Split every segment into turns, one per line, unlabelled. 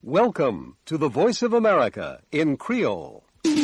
Welcome to the Voice of America in Creole.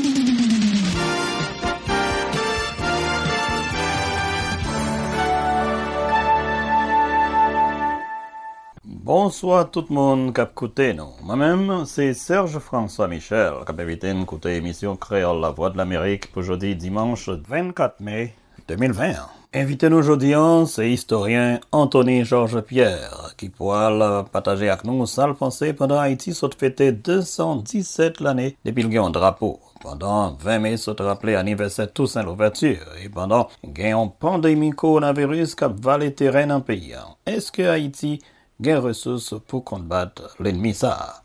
Bonsoir tout le monde qui écoute nous. Moi-même, c'est Serge François Michel qui a invité à écouter l'émission Créole La Voix de l'Amérique pour aujourd'hui dimanche 24 mai 2020. Invité nous aujourd'hui, c'est historien Anthony Georges Pierre qui pourra partager avec nous sa pensée pendant Haïti s'est fêté 217 l'année depuis le gain drapeau. Pendant 20 mai, s'est rappelé anniversaire Toussaint l'ouverture et pendant une pandémie coronavirus qui a valé terrain dans le pays. Est-ce que Haïti gain ressources pour combattre l'ennemi ça?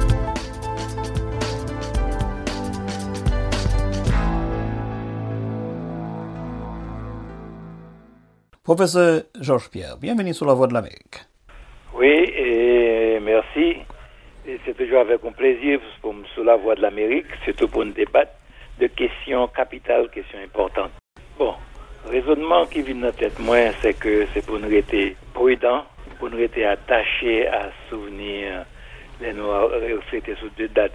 Professeur Georges Pierre, bienvenue sur la Voix de l'Amérique.
Oui, et merci. Et c'est toujours avec un plaisir sur la Voix de l'Amérique, surtout pour nous débattre de questions capitales, questions importantes. Bon, le raisonnement qui vient dans la tête, moi, c'est que c'est pour nous rester prudents, pour nous rester attachés à souvenir les Noirs reflétés sur deux dates,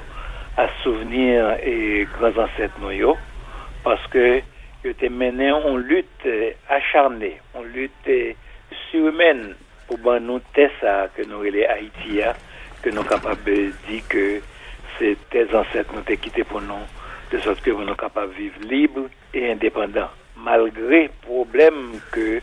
à souvenir et grands ancêtres nous, parce que ils étaient menés en lutte acharnée, en lutte surhumaine pour nous ça que nous les Haïti, que nous sommes capables de dire que c'est tes ancêtres nous ont quittés pour nous, de sorte que nous sommes capables de vivre libres et indépendants, malgré le problème que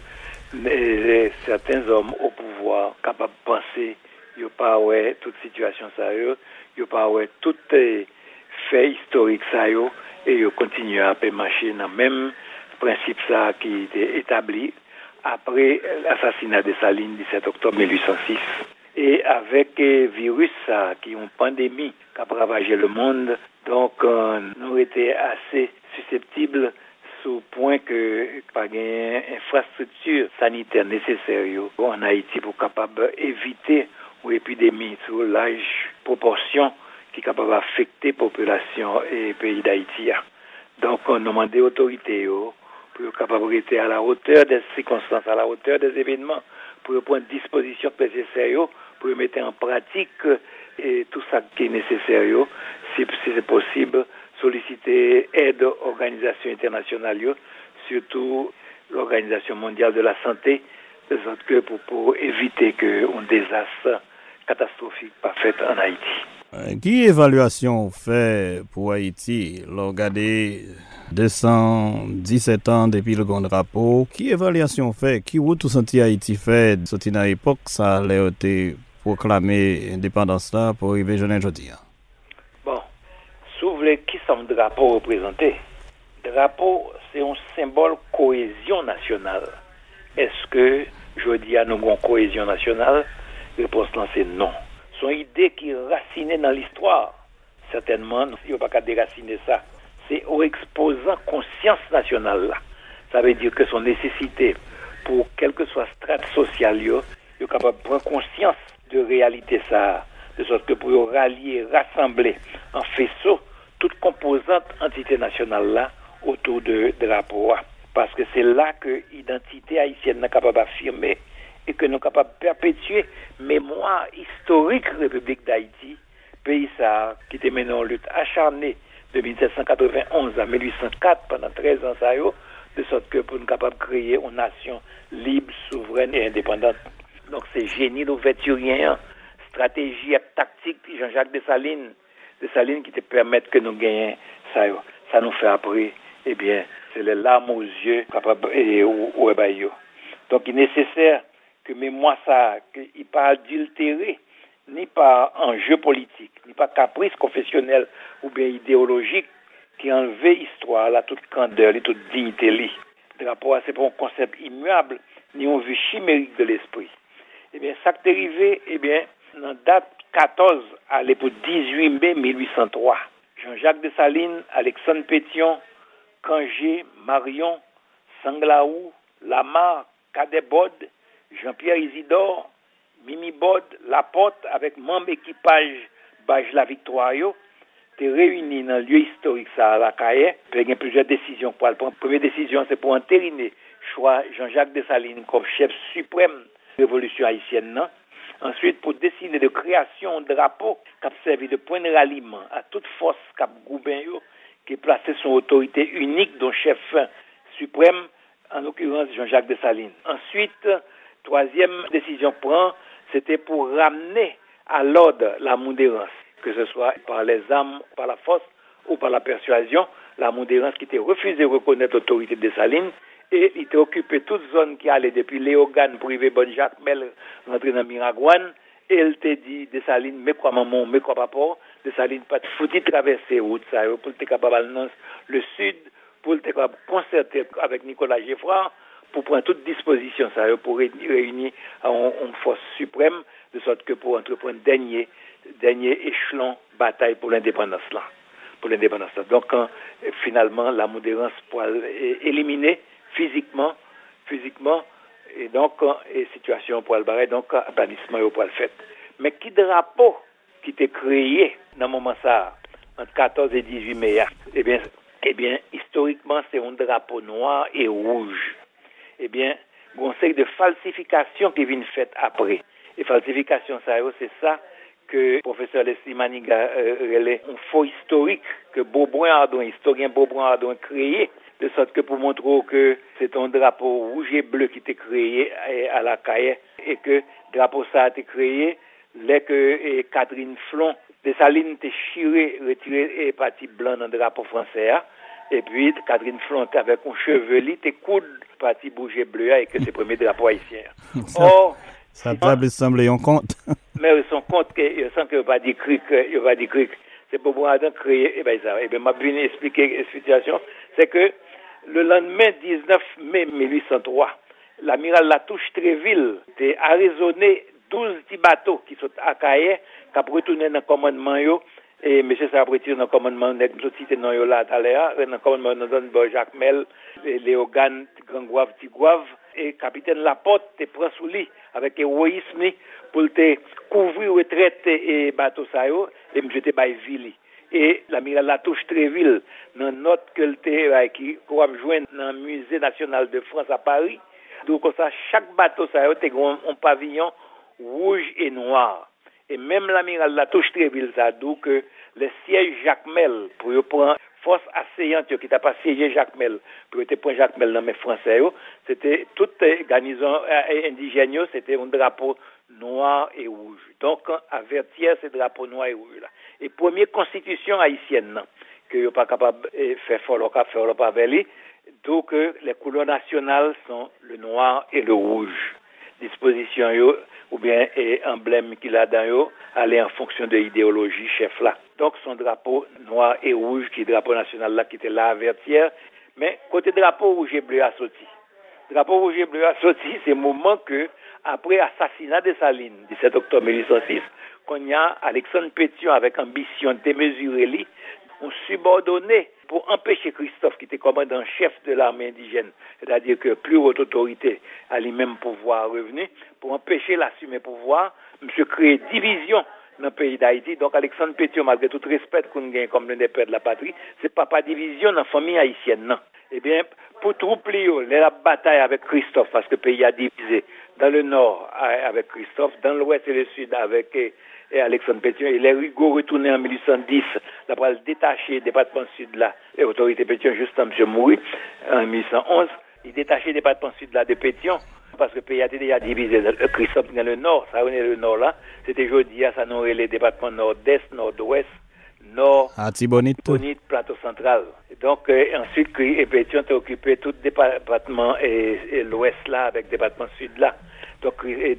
certains hommes au pouvoir capables de penser, ils n'ont pas toute situation sérieuse, ils n'ont pas tout fait historique sérieux, et ils continuent à marcher dans le même principe ça qui était établi après l'assassinat de Saline 17 octobre 1806. Et avec le virus ça, qui est une pandémie qui a ravagé le monde, donc nous étions assez susceptibles au point que pas une infrastructure sanitaire nécessaire en Haïti pour capable éviter une épidémie sur large proportion qui est capable d'affecter la population et le pays d'Haïti. Donc, on demande aux autorités pour être capable d'être à la hauteur des circonstances, à la hauteur des événements, pour prendre disposition nécessaire, pour mettre en pratique et tout ça qui est nécessaire, si c'est possible, solliciter aide aux organisations internationales, surtout l'Organisation mondiale de la santé, de sorte que pour éviter qu'un désastre catastrophique pas fait en Haïti.
Qui évaluation fait pour Haïti? Regardez 217 ans depuis le grand drapeau. Qui évaluation fait? Qui ou tout senti Haïti fait? Sorti dans l'époque, ça a été proclamé indépendance là pour arriver aujourd'hui.
Bon, si vous voulez, qui sont le drapeau représenté? Drapeau, c'est un symbole cohésion nationale. Est-ce que aujourd'hui, nous avons cohésion nationale? Réponse là, c'est non. Son idée qui est racinée dans l'histoire, certainement, il n'y a pas qu'à déraciner ça. C'est au exposant conscience nationale là. Ça veut dire que son nécessité pour quelle que soit strate sociale, il est capable de prendre conscience de réalité ça, de sorte que pour rallier, rassembler en faisceau toute composante entité nationale là autour de drapeau. Parce que c'est là que l'identité haïtienne est capable d'affirmer et que nous sommes capables de perpétuer mémoire historique République d'Haïti, pays ça qui était mené en lutte acharnée de 1791 à 1804 pendant 13 ans ça de sorte que pour nous capables de créer une nation libre, souveraine et indépendante. Donc c'est génie l'ouverturien, stratégie et tactique Jean-Jacques Dessalines qui te permettent que nous gagnions ça. Ça nous fait après, eh bien, c'est les larmes aux yeux capables donc il est nécessaire que mémoire ça, qu'il pas adultéré, ni par enjeu politique, ni par caprice confessionnel ou bien idéologique, qui enlevait l'histoire, là, toute candeur, et toute dignité. Le rapport à c'est pas un concept immuable, ni une vue chimérique de l'esprit. Eh bien, ça qui est arrivé, eh bien, dans date 14, à l'époque 18 mai 1803, Jean-Jacques Dessalines, Alexandre Pétion, Kangé, Marion, Sanglaou, Lamar, Cadet-Bod, Jean-Pierre Isidore, Mimi Bod, Laporte, avec membre équipage Bage la Victoire, étaient réunis dans le lieu historique ça à la Caille. Il y a plusieurs décisions pour le prendre. La première décision, c'est pour entériner choix Jean-Jacques Dessalines comme chef suprême de la révolution haïtienne. Ensuite, pour décider de création de drapeau qui a servi de point de ralliement à toute force cap Gouben qui plaçait son autorité unique dont chef suprême, en l'occurrence Jean-Jacques Dessalines. Ensuite, troisième décision prend, c'était pour ramener à l'ordre la modérance, que ce soit par les armes, par la force ou par la persuasion, la modérance qui était refusée de reconnaître l'autorité de Dessalines, et il était occupé toute zone qui allait depuis Léogane pour arriver Bonne Jacmel, rentrer dans Miragouane, et elle t'a dit, Dessalines, mais quoi maman, mais quoi papa, Dessalines pas de foutu traverser route, ça, pour être capable de le sud, pour être capable de concerter avec Nicolas Geffroy, pour prendre toute disposition, ça, pour réunir une force suprême, de sorte que pour entreprendre dernier échelon bataille pour l'indépendance là. Donc, finalement, la modérance pour éliminer physiquement, et donc, situation pour le barrer, donc, bannissement pour le fait. Mais qui drapeau qui était créé dans le moment ça, entre 14 et 18 mai, eh bien, historiquement, c'est un drapeau noir et rouge. Eh bien, on sait de falsification qui vient faite après. Et falsification, ça, c'est ça que le professeur Leslie Maniga relève un faux historique que historien Beaubrun Ardouin créé, de sorte que pour montrer que c'est un drapeau rouge et bleu qui était créé à la Caille, et que le drapeau ça a été créé dès que Catherine Flon, Dessalines était retiré et parti blanc dans le drapeau français, et puis Catherine Flon avec un chevelu, était coude parti rouge et bleu, et que c'est le premier drapeau haïtien. Or,
ça table semble un compte.
Mais son compte, il sent qu'il n'y a pas d'écrit, c'est pour moi de créer, m'a bien expliquer la situation, c'est que le lendemain 19 mai 1803, l'amiral Latouche-Tréville a arraisonné 12 petits bateaux qui sont à Caille, qui ont retourné dans le commandement, et M. ça a retiré dans le commandement, nous cité dans là tout à l'heure, dans le commandement de Don Jacmel, Léogane, Grand-Gouave, Tigouave, et capitaine Laporte te prend sous lui avec héroïsme pour te couvrir retraite et bateau ça yo, et me jeter by ville. Et l'amiral Latouche-Tréville, dans note que le qui qu'on joindre dans le musée national de France à Paris, donc comme ça chaque bateau ça yo te un pavillon rouge et noir. Et même l'amiral Latouche-Tréville ça dit que le siège Jacmel pour prendre force assaillante qui t'a pas siégé Jacmel pour te prendre Jacmel dans mes français c'était toute garnison indigène, c'était un drapeau noir et rouge. Donc avertir ces drapeaux noir et rouge là. Et première constitution haïtienne que yo pas capable faire faire pas avec donc les couleurs nationales sont le noir et le rouge. Disposition yo ou bien emblème qu'il a dans yo aller en fonction de l'idéologie chef là. Donc son drapeau noir et rouge qui est drapeau national là qui était là à Vertière, mais côté drapeau rouge et bleu a sorti. Drapeau rouge et bleu a sorti, c'est le moment que après assassinat de Dessalines 17 octobre 1806, qu'on y a Alexandre Pétion avec ambition démesurée lui, on subordonné pour empêcher Christophe qui était commandant chef de l'armée indigène, c'est-à-dire que plus haute autorité à lui-même pouvoir revenu, pour empêcher l'assumer pouvoir, monsieur crée division dans le pays d'Haïti. Donc Alexandre Pétion, malgré tout respect qu'on gagne comme l'un des pères de la patrie, c'est pas division dans la famille haïtienne, non. Eh bien, pour troupler la bataille avec Christophe, parce que le pays a divisé dans le nord avec Christophe, dans l'ouest et le sud avec Alexandre Pétion, et les Rigaud retourné en 1810, la pour détacher le département sud là, et l'autorité Pétion, juste en M. Moury, en 1811, il détachait le département sud là de Pétion, parce que le pays a déjà divisé. Christophe dans le nord, ça venait le nord là, c'était jeudi, ça nous les départements nord-est, nord-ouest, nord,
Tibonite,
plateau central. Donc, ensuite, Pétion a occupé tout le département et l'ouest là, avec le département sud là. Donc,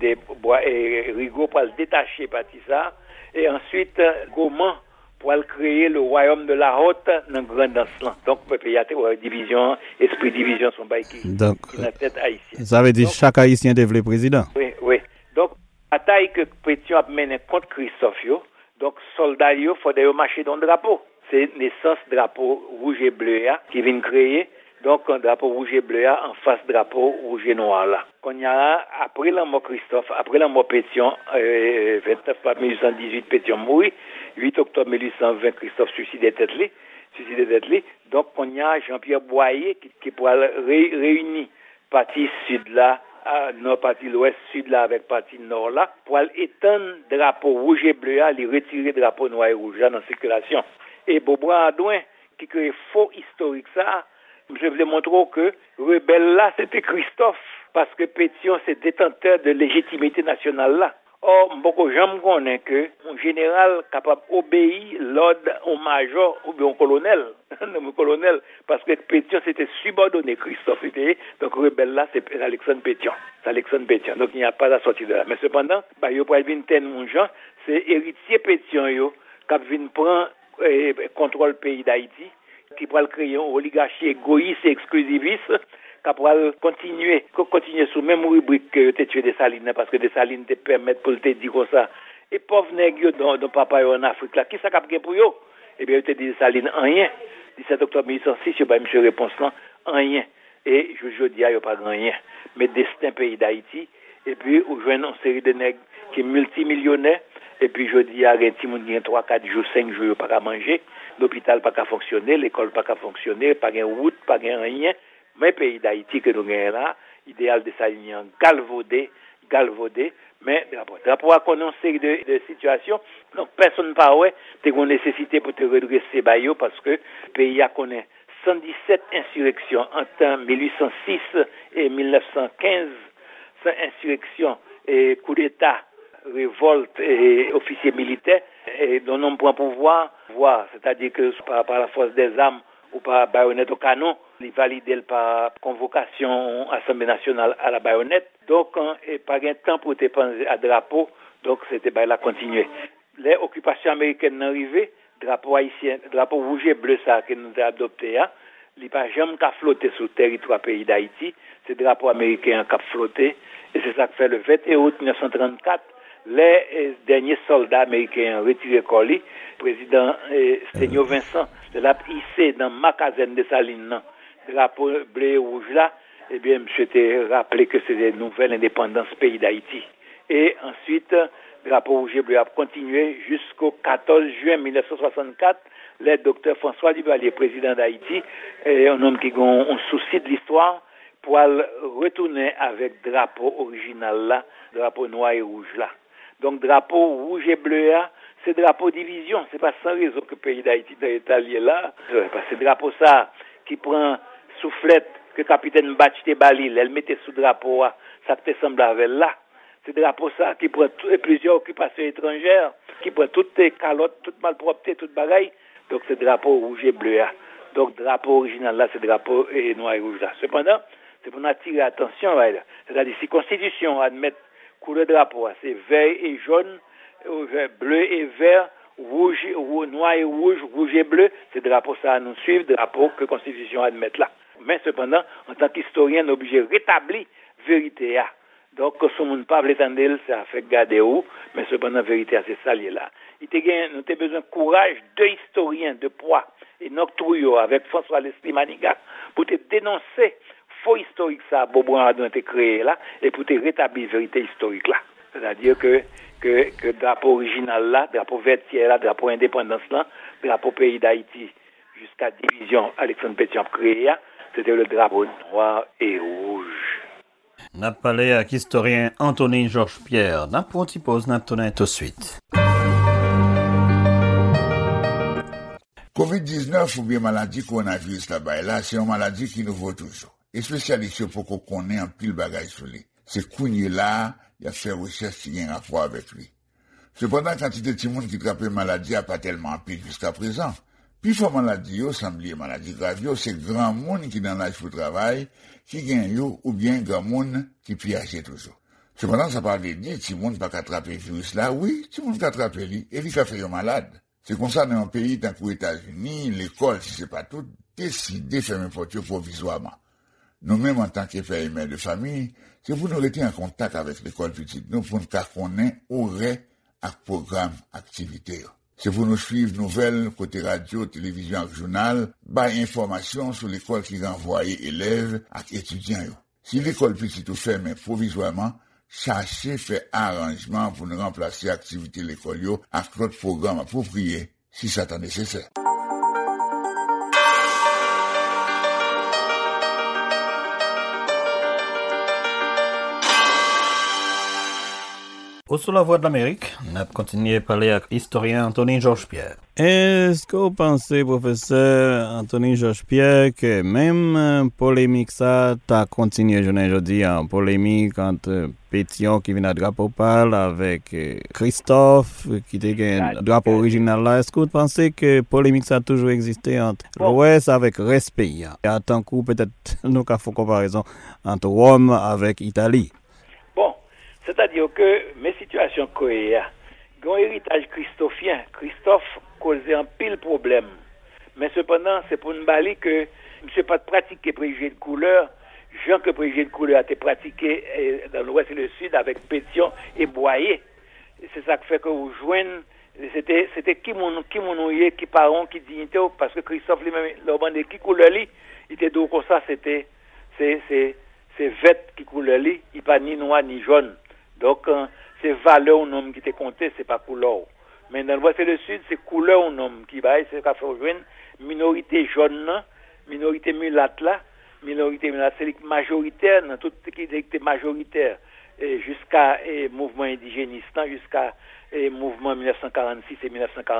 Rigaud pour le détacher parti ça. Et ensuite, Gaumont pour créer le royaume de la Haute dans le Grand Danse. Donc, il y a une division, esprit division, son bail qui est dans la tête haïtienne.
Ça veut dire que chaque haïtien devait président.
Oui. Donc, la bataille que Pétion a menée contre Christophe, donc, soldats, il faut marcher dans le drapeau. C'est naissance drapeau rouge et bleu qui vient créer. Donc, un drapeau rouge et bleu en face drapeau rouge et noir là. Qu'on y a, après la mort Christophe, après la mort Pétion, 29 mars 1818, Pétion mourit. 8 octobre 1820, Christophe suicidé tête li. Donc, on y a Jean-Pierre Boyer qui pourra réunir partie sud là nord partie l'ouest, sud là avec partie nord là, pour étendre drapeau rouge et bleu là, les retirer drapeau noir et rouge là dans la circulation. Et Bobois Adouin, qui crée faux historique ça, je voulais montrer que rebelle là, c'était Christophe, parce que Pétion, c'est détenteur de légitimité nationale là. Or, beaucoup de gens connaissent que un général capable d'obéir l'ordre au major ou bien au colonel, parce que Pétion c'était subordonné Christophe. Donc, rebelle là, c'est Alexandre Pétion. C'est Alexandre Pétion. Donc, il n'y a pas la sortie de là. Mais cependant, il y a pas une telle gens, c'est héritier Pétion, qui vient prendre contrôle du pays d'Haïti, qui pourra créer une oligarchie égoïste et exclusiviste, qui pourra continuer sous même rubrique que tu tué Dessalines, parce que Dessalines te permettent pour te dire comme ça. Et pauvres nègres dont papa en Afrique là, qui ça cap pour eux? Eh bien, te dit Dessalines rien. 17 octobre 1806, je pas monsieur réponse là, rien. Et je dis il y a pas rien. Mais destin pays d'Haïti et puis on joint une série de nègres qui multimillionnaires. Et puis, je dis, à Renti, moun gen 3, 4 jours, 5 jours, pas qu'à manger. L'hôpital pas qu'à fonctionner, l'école pas qu'à fonctionner, pas qu'à route, pas qu'à rien. Mais pays d'Haïti que nous avons là, idéal de s'aligner galvaudé. Mais, drapeau a connu une série de situations. Donc, personne pas ouais, t'es une nécessité pour te redresser bayo parce que le pays a connu 117 insurrections entre 1806 et 1915. Cette insurrection et coup d'État, révolte et officiers militaires et dont on prend pouvoir, c'est-à-dire que par la force des armes ou par baïonnette au canon, ils valident par convocation Assemblée nationale à la baïonnette. Donc, et pas de temps pour te penser à drapeau, donc c'était la continuer. Les occupations américaines arrivées, drapeau haïtien, drapeau rouge et bleu ça que nous avons adopté, il n'y a pas jamais qu'à flotter sur le territoire pays d'Haïti, c'est drapeau américain qui a flotté, et c'est ça que fait le 21 août 1934. Les derniers soldats américains retirés colis, président Stegno Vincent, de la hissé dans ma caserne de Salines, drapeau bleu et rouge là, eh bien, monsieur t'ai rappelé que c'est des nouvelles indépendances pays d'Haïti. Et ensuite, drapeau rouge et bleu a continué jusqu'au 14 juin 1964, le docteur François Duvalier, président d'Haïti, et un homme qui a un souci de l'histoire, pour retourner avec drapeau original là, drapeau noir et rouge là. Donc, drapeau rouge et bleu, c'est drapeau division. C'est pas sans raison que le pays d'Haïti est allié là. C'est drapeau ça qui prend soufflette que le capitaine Bachite Balil, elle mettait sous drapeau, ça te semble avec là. C'est drapeau ça qui prend plusieurs occupations étrangères, qui prend toutes les calottes, toutes malpropretés, toutes bagailles. Donc, c'est drapeau rouge et bleu. Donc, drapeau original là, c'est drapeau noir et rouge là. Cependant, c'est pour attirer l'attention, c'est-à-dire si la Constitution admet couleur drapeau, c'est vert et jaune, bleu et vert, rouge, noir et rouge, rouge et bleu, c'est drapeau ça à nous suivre, drapeau que la Constitution admet là. Mais cependant, en tant qu'historien, on est obligé de rétablir la vérité. Donc, si on ne peut pas l'étendre, ça fait garder où, mais cependant, la vérité, c'est ça là. Nous avons besoin de courage de historiens de poids et notre avec François Leslie Manigat pour te dénoncer faux historique ça, Bobo a été créé là, et pour te rétablir la vérité historique là. C'est-à-dire que drapeau original là, drapeau vertier là, drapeau indépendance là, drapeau pays d'Haïti, jusqu'à division Alexandre Pétion créé, c'était le drapeau noir et rouge.
N'a parlé à l'historien Anthony Georges Pierre. N'a pas de pause, n'a pas tout de suite.
COVID-19 ou bien maladie coronavirus là-bas, c'est une maladie qui nous vaut toujours. Et spécialiste pour qu'on connaisse un pile bagage sur lui. C'est Kounye là, il a fait recherche qui a un rapport avec lui. Cependant, quantité de monde qui trappe maladie a pas tellement en pile jusqu'à présent. Puis, faut maladie, semble maladie grave, c'est grand monde qui dans l'âge pour travail, qui gagne ou bien grand monde qui piage toujours. Cependant, ça parle de dire, si monde pas attraper le virus là, oui, si monde attraper lui, et lui fait faire malade. C'est comme ça dans un pays tant qu'aux États-Unis, l'école, si c'est pas tout, décide de fermer porte provisoirement. Nous-mêmes, en tant que père et mère de famille, c'est pour nous rester en contact avec l'école petite, nous pour nous connaître aurait à programme, activité. C'est pour nous suivre nouvelles, côté radio, télévision, journal, information sur l'école qui renvoie élèves et étudiants. Si l'école petite ou ferme provisoirement, cherchez faire arrangement pour nous remplacer activité l'école avec d'autres programmes appropriés, si ça est nécessaire.
Sur la Voix de l'Amérique, on a continué à parler avec l'historien Anthony Georges Pierre. Est-ce que vous pensez, professeur Anthony Georges Pierre, que même polémique ça, t'as continué, je dis, en polémique entre Pétion qui vient à drapeau pâle avec Christophe qui était un drapeau original là. Est-ce que vous pensez que polémique ça a toujours existé entre l'Ouest avec respect? Et à tant coup, peut-être, nous avons fait comparaison entre Rome avec Italie.
C'est-à-dire que mes situations cohérentes, un héritage christophien, Christophe causait un pile problème. Mais cependant, c'est pour une balie que je ne sais pas pratiquer préjugé de couleur, genre que préjugé de couleur a été pratiqué dans l'Ouest et le Sud avec Pétion et Boyer. C'est ça qui fait que vous joignez, c'était qui monouillé, qui parent, qui dignité, parce que Christophe lui-même, le qui couleur lui, il était d'où comme ça, c'est vêt qui couleur lui, il pas ni noir ni jaune. Donc, c'est valeur au nom qui te compté, c'est pas couleur. Mais dans l'Ouest et le Sud, c'est couleur au nom qui va, c'est qu'à faire jouer minorité jaune, minorité mulâtre là, minorité mulâtre, c'est majoritaire, dans tout ce qui est majoritaire, jusqu'à mouvement indigéniste, jusqu'à mouvement 1946 et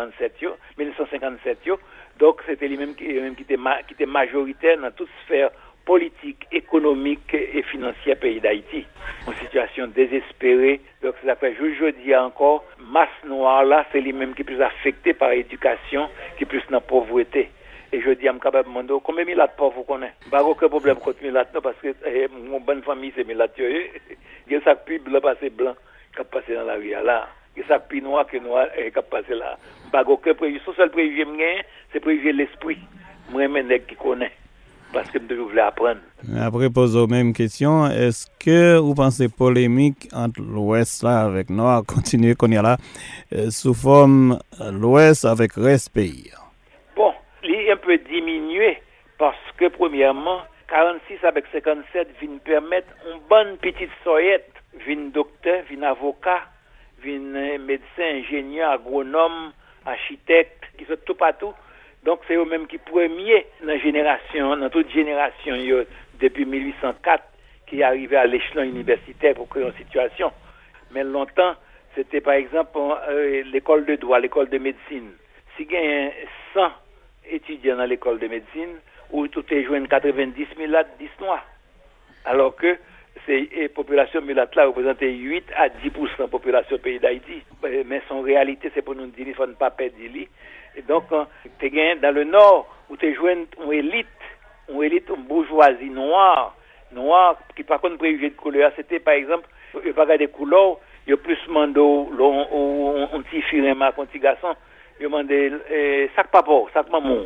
1957, donc c'était lui-même qui était majoritaire dans toute sphère politique, économique et financière pays d'Haïti. Une situation désespérée. Donc, c'est ça que je dis encore, masse noire là, c'est lui-même qui est plus affecté par l'éducation, qui est plus dans la pauvreté. Et je dis à mon demander combien de milâtres pauvres vous connaissez? Pas aucun problème contre milâtres, non, parce que mon bonne famille, c'est milâtres. Il y a ça plus blanc, passé blanc, qui a passé dans la rue là. Il y a ça plus noir que noir, qui a passé là. Pas aucun préjugé. Son seul préjugé, c'est préjugé l'esprit. Moi-même, qui connaît. Parce que je voulais apprendre.
Après, poser aux mêmes questions, est-ce que vous pensez polémique entre l'Ouest là avec Nord, continuer qu'on y a là, sous forme l'Ouest avec respect?
Bon, il est un peu diminué parce que, premièrement, 46 avec 57 viennent permettre une bonne petite soyette, viennent docteur, viennent avocat, viennent médecin, ingénieur, agronome, architecte, qui sont tout partout. Donc, c'est eux-mêmes qui premiers dans toute génération, depuis 1804, qui arrivaient à l'échelon universitaire pour créer une situation. Mais longtemps, c'était par exemple l'école de droit, l'école de médecine. Si il y a 100 étudiants dans l'école de médecine, où tout est joué 90 mulâtres, 10 noirs. Alors que la population mulâtre là représentait 8 à 10% de la population pays d'Haïti. Mais son réalité, c'est pour nous dire qu'il ne faut pas perdre l'île. Et donc, tu gagnes dans le Nord, où tu joues une élite, une bourgeoisie noire, qui par contre préjugé de couleur. C'était par exemple, il n'y a pas de couleurs, il y a plus mando, un petit firma, un petit garçon, il y a demandé sac papa, sac maman.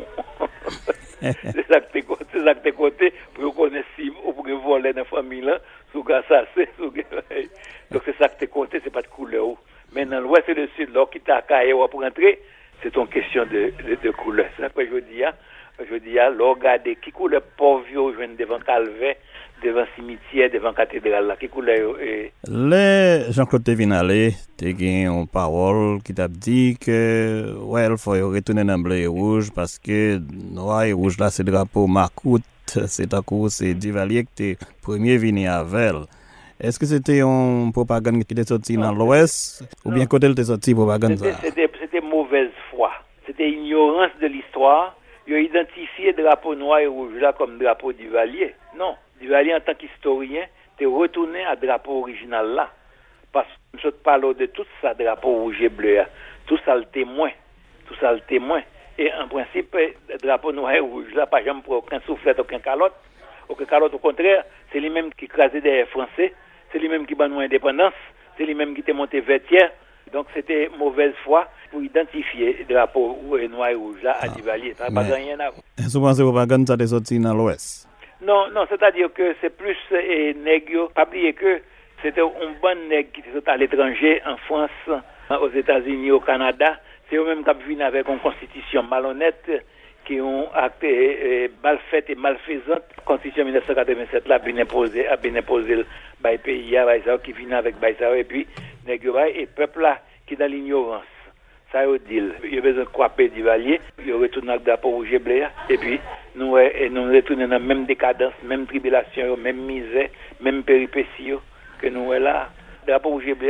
C'est ça que tu côté pour connaître si ou pour voler dans la famille là, sous ça c'est donc c'est ça que tu côté, c'est pas de couleur. Mais dans l'Ouest et le Sud, là qui t'a caillé pour entrer, c'est une question de couleur. C'est ça que je dis, là, regardez qui couleur pauvre devant Calvin, devant cimetière, devant cathédrale là, qui couleur
Le Jean-Claude Tevinale, tu as une parole qui t'a dit que il faut retourner dans le bleu et rouge parce que noir et rouge là c'est le drapeau Marcoute, c'est à cause c'est Duvalier qui était premier venu avec. Est-ce que c'était une propagande qui était sortie dans l'Ouest ou bien côté était sortie propagande ça?
C'était mauvaise foi. C'était ignorance de l'histoire. Ils ont identifié le drapeau noir et rouge là comme drapeau Duvalier. Non, Duvalier en tant qu'historien, t'es retourné à drapeau original là. Parce que je te parle de tout ça, drapeau rouge et bleu. Tout ça le témoin. Et en principe, le drapeau noir et rouge là, pas jamais pour aucun soufflet, aucun calotte. Aucun calotte, au contraire, c'est lui-même qui crasait des Français. C'est lui-même qui bat nous indépendance, c'est lui-même qui était monté vêtière. Donc c'était mauvaise foi pour identifier le drapeau noir et rouge là à Duvalier. Ça n'a pas rien à voir.
Est-ce que vous pensez que la propagande ça est sorti dans l'Ouest?
Non, c'est-à-dire que c'est plus nègre. Pas oublier que c'était un bon nègre qui était à l'étranger, en France, aux États-Unis, au Canada. C'est eux-mêmes qui viennent avec une constitution malhonnête, qui ont acté mal faite et malfaisante. La Constitution 1987 là a bien imposé le pays qui vient avec Baïsao et puis et peuple là qui est dans l'ignorance. Ça veut dire, il y a besoin de croiser Duvalier, il retourne avec le drapeau rouge et bleu et puis nous retournons dans la même décadence, même tribulation, même misère, même péripéties que nous là. Le drapeau rouge et bleu,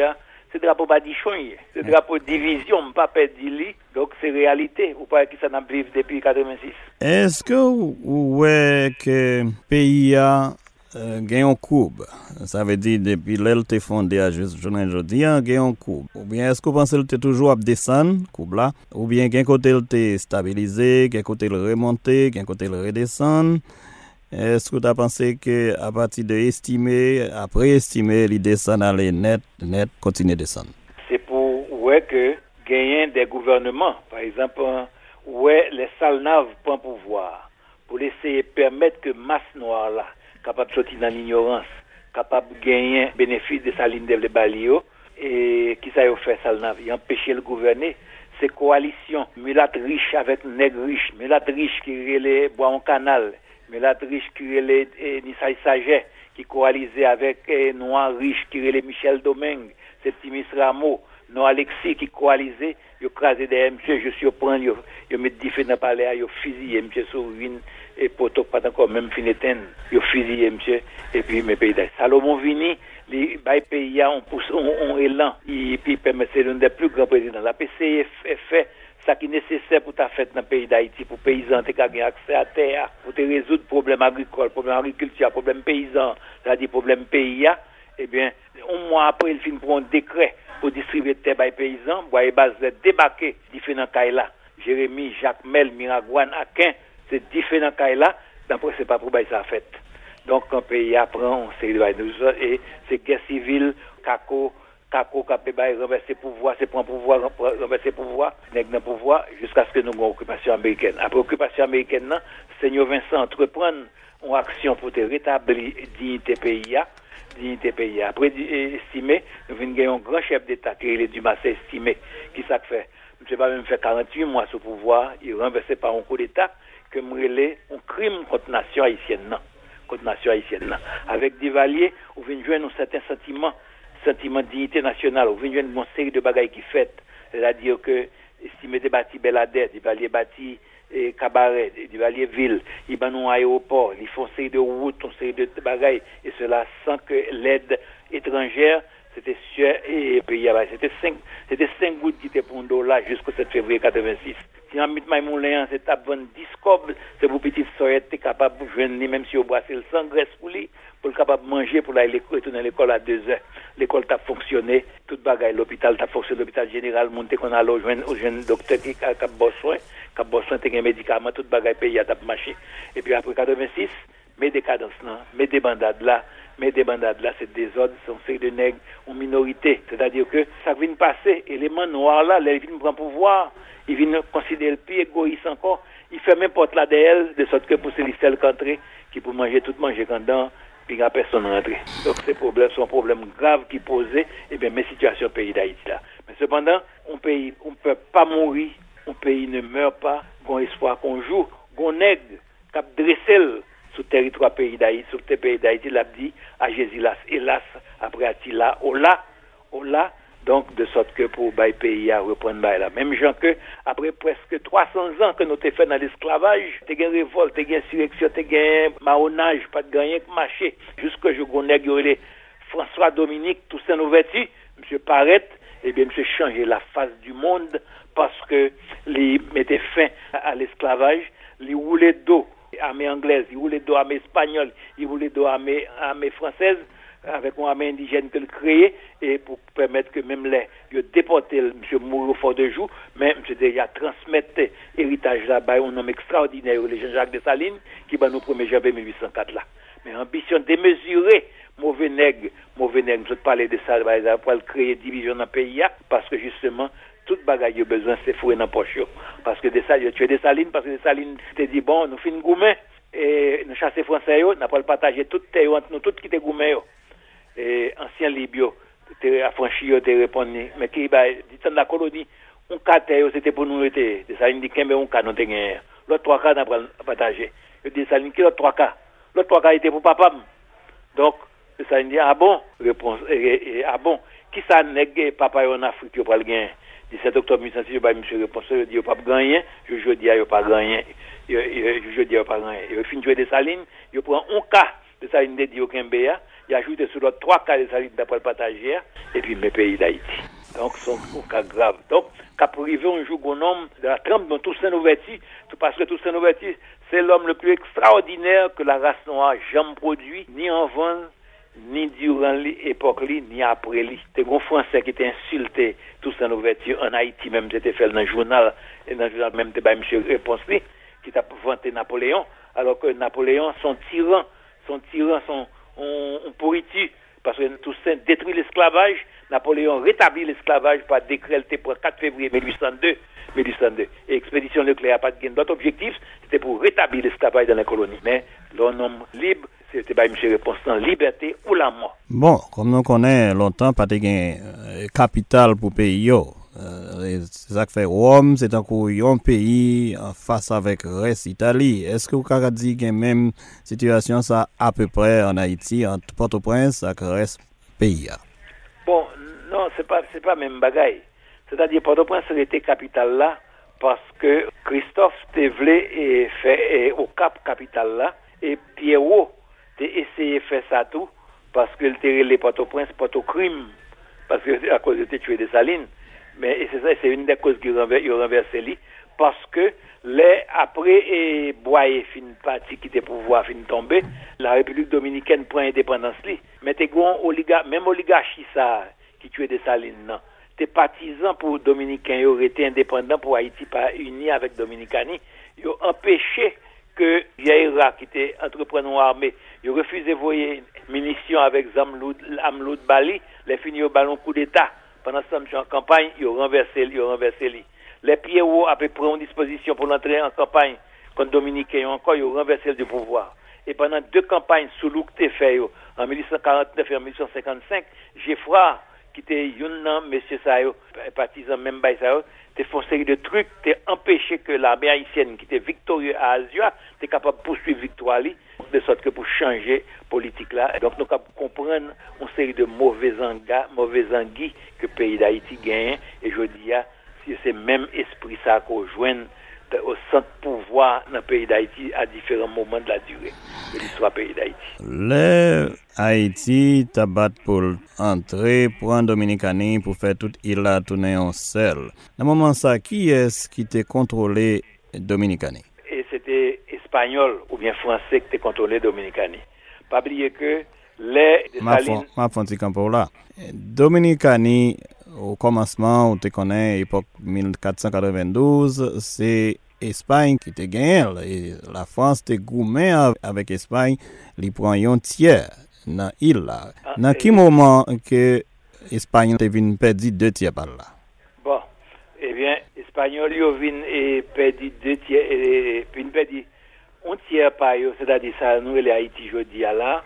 ce drapeau pas dichogne, ce drapeau division, pas perdu, donc c'est réalité, ou pas qui ça n'a vécu depuis 86.
Est-ce que ouais que pays a gagne un courbe? Ça veut dire depuis l'elle fondé à aujourd'hui, gagne un courbe. Ou bien est-ce que vous pensez que toujours à descendre courbe là, ou bien gagne côté le stabilisé, gagne côté le remonter, gagne côté le redescendre? Est-ce que tu as pensé qu'à partir de estimer, après estimer, il descend aller net, continue à descendre?
C'est pour que gagner des gouvernements, par exemple, les salnaves prennent pouvoir, pour essayer de permettre que masse noire là, capable de sortir dans l'ignorance, capable de gagner bénéfice de sa ligne de balio, et qui ça y a fait salnave, il a empêché le gouverner. C'est coalition, mulâtre riche avec nègre riche, mulâtre riche qui relait bois en canal, mulâtre riche qui relait Nissaï Saget, qui coalisait avec Noir riche qui relait Michel Domingue, c'est Timis Rameau, Noir Alexis qui coalisait, ils ont crasé des monsieur, je suis au point, ils ont mis des feux dans le palais, ils ont fusillé monsieur Souvine et Poto, pas encore même Finétaine, ils ont fusillé monsieur, et puis mes pays d'Aïe. Salomon Vini, les pays ont élan, et puis permet c'est l'un des plus grands présidents. La PCF fait ça qui est nécessaire pour ta fête dans le pays d'Haïti, pour les paysans qui ont accès à terre, pour te résoudre problèmes agricoles, problèmes agriculture, problèmes paysans, c'est-à-dire problèmes pays, eh bien, un mois après, il finit pour un décret pour distribuer terre aux paysans, pour les bases débarquer différents cas là. Jérémy, Jacques Mel, Miragouane, Aquin, c'est différents cas là, d'après c'est pas pour ça fête. Donc, un pays apprend, c'est et c'est guerre civile, Kako, Kapé, renverser pouvoir, c'est prendre pouvoir, renverser pouvoir, nègre dans pouvoir, jusqu'à ce que nous ayons une occupation américaine. Après l'occupation américaine, Seigneur Vincent entreprend une action pour te rétablir dignité pays. Après estimé, nous venons gagner un grand chef d'État qui est Dumas estimé. Qui ça fait? M. pas même fait 48 mois sous pouvoir, il renversé par un coup d'État que nous relais un crime contre la nation haïtienne. Avec Duvalier, on vient jouer un certain sentiment de dignité nationale, on vient jouer une série de bagailles qui fait, c'est-à-dire que estimé des bâtis Belader, Duvalier bâti Cabaret, Duvalier ville, ils ont un aéroport, ils font une série de routes, une série de bagailles, et cela sans que l'aide étrangère, c'était sûr, et pays c'était 5 gouttes qui étaient pour $1 jusqu'au 7 février 86. Si on met Maïmoulin, c'est à 10 cobles, c'est pour petite soeur, t'es capable de jouer, même si on boit le sang, graisse pour lui, pour le capable de manger, pour aller retourner à l'école à 2 heures. L'école t'a fonctionné, toute bagaille, l'hôpital t'a fonctionné, l'hôpital général, monté qu'on a au jeune docteur qui a besoin, t'as un médicament, toute bagaille pays à t'a marché. Et puis après 86, mes décadences là, mes débandades là, c'est des ordres, c'est une série de nègres, une minorité. C'est-à-dire que ça vient passer, élément noir là, ils viennent prendre pouvoir, ils viennent considérer le plus égoïste encore, ils ferment porte là d'elle, de sorte que pour ces seul qu'entrer, qui pour manger quand dedans, puis il n'y a personne rentré. Donc ces problèmes sont problèmes graves qui posent, et bien mes situations au pays d'Haïti là. Mais cependant, un pays, on ne peut pas mourir, un pays ne meurt pas, qu'on espoir qu'on joue, qu'on nègre, qu'on dresse sur le territoire pays d'Haïti, sur le pays d'Haïti, l'a dit à Jésilas, hélas, après Attila, Ola, donc de sorte que pour le pays à reprendre là. Même gens que, après presque 300 ans que nous avons fait dans l'esclavage, tu as une révolte, tu as une insurrection, tu as un marronnage, pas de gagner que marcher, jusqu'à ce qu'on ait François Dominique, Toussaint Louverture, M. Parette, eh bien, M. changeait la face du monde parce que il mettait fin à l'esclavage, il roulait d'eau. Armée anglaise, il voulait de l'armée espagnole, il voulait de l'armée française, avec une armée indigène qu'il créait, et pour permettre que même il déporté M. Mourou fort de jour, mais M. déjà transmettre héritage là-bas, un homme extraordinaire, le Jean-Jacques Dessalines, qui va nous 1er janvier 1804 là. Mais ambition démesurée, mauvais nègre, je parler de ça, par exemple, pour créer division dans le pays, parce que justement, toute bagaille a besoin c'est fouer dans poche parce que tu es des salines parce que des salines te dit bon nous fin goumen et nous chasser français yo n'a pas le partager toute terre entre nous tout qui te goumen et ancien libyo te affranchi yo te répondre mais qui ba dit dans la colonie on cas terre c'était pour nous était des salines dit kembe on cas non te gagner l'autre 3 cas n'a pas partager des salines qui l'autre 3 cas l'autre 3 cas était pour papa donc des salines dit ah bon réponse ah bon qui ça nèg papa en Afrique yo pas le gagner 17 octobre 1906, je vais me répondre, je dis, il n'y a pas gagné, je dis, il n'y a pas gagné, je dis, il n'y a pas gagné. Il finit de jouer des salines, il prend un cas de salines de Dio Kembea, il ajoute sur l'autre 3 cas de saline d'après le partagère, et puis mes pays d'Haïti. Donc, c'est un cas grave. Donc, qu'à privé un jour qu'on nomme de la trempe dont Toussaint Louverture, parce que Toussaint Louverture, c'est l'homme le plus extraordinaire que la race noire jamais produit, ni avant, ni durant l'époque, ni après lui. C'était un Français qui était insulté Toussaint Louverture en Haïti, même c'était fait dans le journal, et dans le journal même, c'était M. Réponse, qui t'a vanté Napoléon, alors que Napoléon, son tyran, on pourriture, parce que Toussaint détruit l'esclavage, Napoléon rétablit l'esclavage par décret pour 4 février 1802. Et expédition Leclerc n'a pas d'autre objectif, c'était pour rétablir l'esclavage dans les colonies. Mais l'homme libre, c'était pas une réponse dans liberté ou la mort.
Bon, comme nous connaissons longtemps, pas de capital pour pays. C'est ça que fait Rome, c'est un pays en face avec le reste Italie. Est-ce que vous avez dit qu'il y a même situation ça à peu près en Haïti, entre Port-au-Prince et le reste pays?
Bon, non, c'est pas même bagaille. C'est-à-dire Port-au-Prince était capitale là parce que Christophe te voulait faire au Cap capitale là et Pierrot t'a essayé de faire ça tout parce qu'il était les Port-au-Prince Port-au-Crime parce que à cause de tuer des salines. Mais c'est une des causes qui renversé lui parce que après Boyer fin parti qui était pouvoir fin tomber, la République dominicaine prend indépendance lui. Mais t'es même oligarchie ça qui tuait des salines non. T'es partisans pour Dominicains, ils auraient été indépendants pour Haïti pas unis avec Dominicani, ils ont empêché que Vieira qui était entrepreneur armé, ils ont refusé de voyer munitions avec Amloud Bali, les finis au ballon coup d'état. Pendant ce temps en campagne, ils ont renversé lui. Les Pierrot avaient pris une disposition pour l'entrée en campagne contre Dominicains encore, ils ont renversé le pouvoir. Et pendant 2 campagnes sous Louk fait en 1849 et en 1855, Geoffroy qui était un monsieur Sayo, partisan même by Sayo, t'es fait une série de trucs, t'es empêché que l'armée haïtienne qui était victorieuse à Azua, t'es capable de poursuivre victoire de sorte que pour changer politique là. Donc nous capable comprendre une série de mauvais anguilles que le pays d'Haïti gagne et je dis si c'est même esprit ça qu'on joigne au centre pouvoir dans le pays d'Haïti à différents moments de la durée de l'histoire du pays d'Haïti.
Le Haïti tabat pour entrer pour un Dominicani pour faire toute île là tourner en sel. Dans le moment ça, qui est-ce qui t'a contrôlé Dominicani?
Et c'était espagnol ou bien français qui t'a contrôlé Dominicani. Pas oublier que les salines...
Ma fonti campo là. Dominicani au commencement, on te connaît, époque 1492, c'est Espagne qui te gagne. Et la France te gourmet avec Espagne, ils prennent un tiers dans l'île là. Dans quel moment que Espagne te vient perdre 2 tiers par là?
Bon, eh bien, Espagnol, ils viennent et perdre 2 tiers, et puis ils perdent 1 tiers par eux, c'est-à-dire ça, nous, les Haïti, je dis là.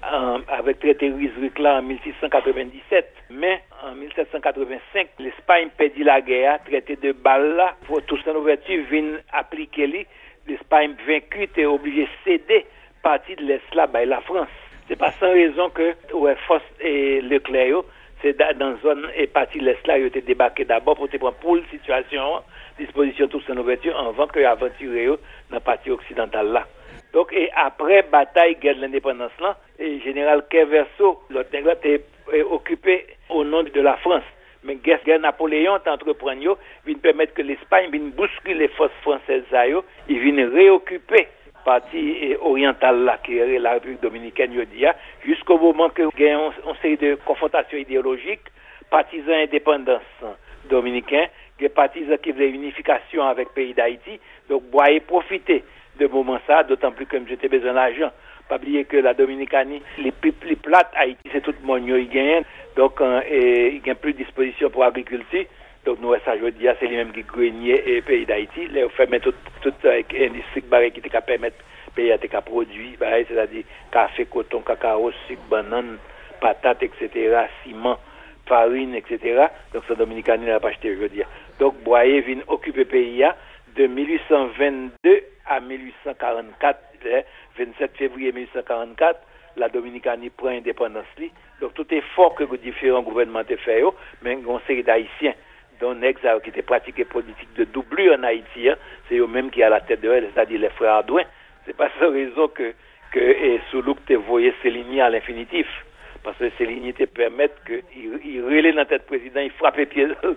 Avec traité Rizric là en 1697. Mais en 1785, l'Espagne perdit la guerre, traité de balle là, pour Toussaint Louverture vient appliquer lui. L'Espagne vaincue était obligée de céder partie de l'Est là, la France. C'est pas sans raison que Force et Leclerc, c'est dans la zone et partie de l'Est là, ils ont été débarqués d'abord pour prendre pour la situation, disposition Toussaint Louverture, avant que aventuré dans la partie occidentale là. Donc, et après bataille, guerre de l'indépendance là, et général Kerverso, l'autre nègre, était occupé au nom de la France. Mais guerre Napoléon, entreprenait, vient permettre que l'Espagne vienne bousculer les forces françaises, ils viennent réoccuper partie orientale là, qui est la République dominicaine, jusqu'au moment que il y a une série de confrontations idéologiques, partisans indépendance dominicains, des partisans qui voulaient unification avec le pays d'Haïti, donc Boyer profiter de moment ça, d'autant plus que j'étais besoin d'argent. Pas oublier que la Dominicanie, les plates Haïti, c'est tout le monde qui gagne. Donc, il n'y a plus de disposition pour l'agriculture. Donc, nous, ça, je veux dire, c'est lui-même qui grenier le pays d'Haïti. Là, on fait mettre toute industrie qui te permettre le pays à produire, c'est-à-dire café, coton, cacao, sucre, banane, patates, etc., ciment, farine, etc. Donc, la Dominicanie n'a pas acheté, je veux dire. Donc, Boyer vient occuper le pays de 1822 à 1844, le 27 février 1844, la Dominicanie prend indépendance. Donc tout effort que les différents gouvernements ont fait, mais une série d'Haïtiens, dont Nexar qui était pratiqué politique de doublure en Haïti, c'est eux-mêmes qui à la tête de elle, c'est-à-dire les frères Ardouin. C'est pas sans raison que Soulouk te voyait s'éliminer à l'infinitif. parce que ces lignités permettent qu'il relève dans la tête président, il frappe les pieds dans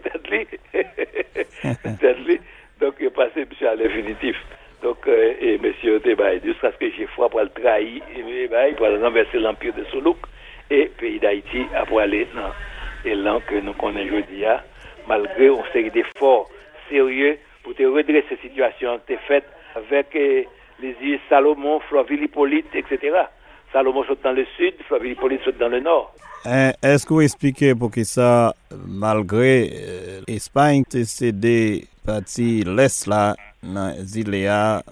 la tête. Donc, il est passé à l'infinitif. Donc, et monsieur Tebaï, jusqu'à ce que j'ai foi pour le trahir, pour renverser l'empire de Soulouk, et le pays d'Haïti a pour aller dans l'élan que nous connaissons aujourd'hui, malgré une série d'efforts sérieux pour te redresser cette situation, t'es faite avec les îles Salomon, Florville, Hippolyte, etc. Salomon saute dans le sud, Florville, Hippolyte saute dans le nord.
Est-ce que vous expliquez pour que ça, malgré l'Espagne, t'es cédé partie l'Est là, dans les îles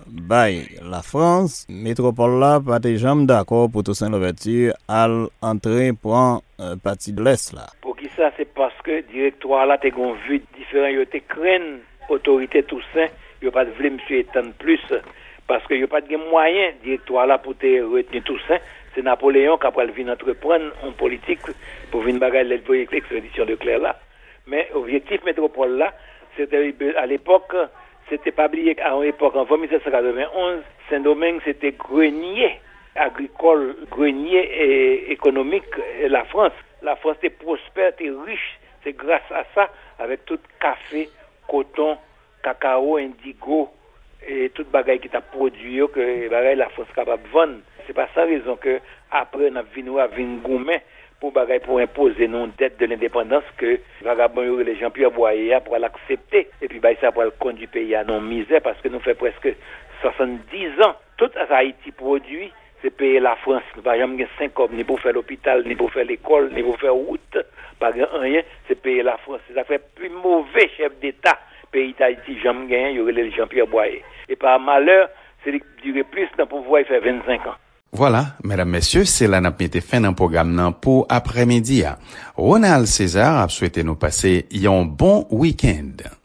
la France, métropole là, pas de jamais d'accord pour Toussaint Louverture à entrer pour partie de l'Est là.
Pour qui ça, c'est parce que directoire là, t'es vu différent, ils te craignent autorité Toussaint, ils pas voulu monsieur étendre plus, parce que il n'y a pas de moyen directoire là pour te retenir Toussaint. C'est Napoléon qui a venir entreprendre en politique pour venir bagailler l'expédition de Clerc là. Mais objectif métropole là, c'était à l'époque, c'était pas oublié à une époque, en 1791, Saint-Domingue c'était grenier agricole, grenier et économique et la France était prospère, était riche, c'est grâce à ça, avec tout café, coton, cacao, indigo et toute bagaille qui t'a produit que bagaille la France capable de vendre. C'est pas ça raison que après on a venu gourmet pour imposer nos dettes de l'indépendance que vagabond les gens Pierre Boyer pour l'accepter et puis ça pour le conduire pays à non misère parce que nous fait presque 70 ans tout Haïti produit c'est payer la France par exemple 5 hommes ni pour faire l'hôpital ni pour faire l'école ni pour faire route pas rien c'est payer la France ça fait plus mauvais chef d'État pays d'Haïti jamais gagné il y aurait les gens Pierre Boyer et par malheur c'est durer plus dans pouvoir il fait 25 ans.
Voilà, mesdames, messieurs, c'est là n'a mis fin dans programme pour après-midi. Ronald César a souhaité nous passer un bon week-end.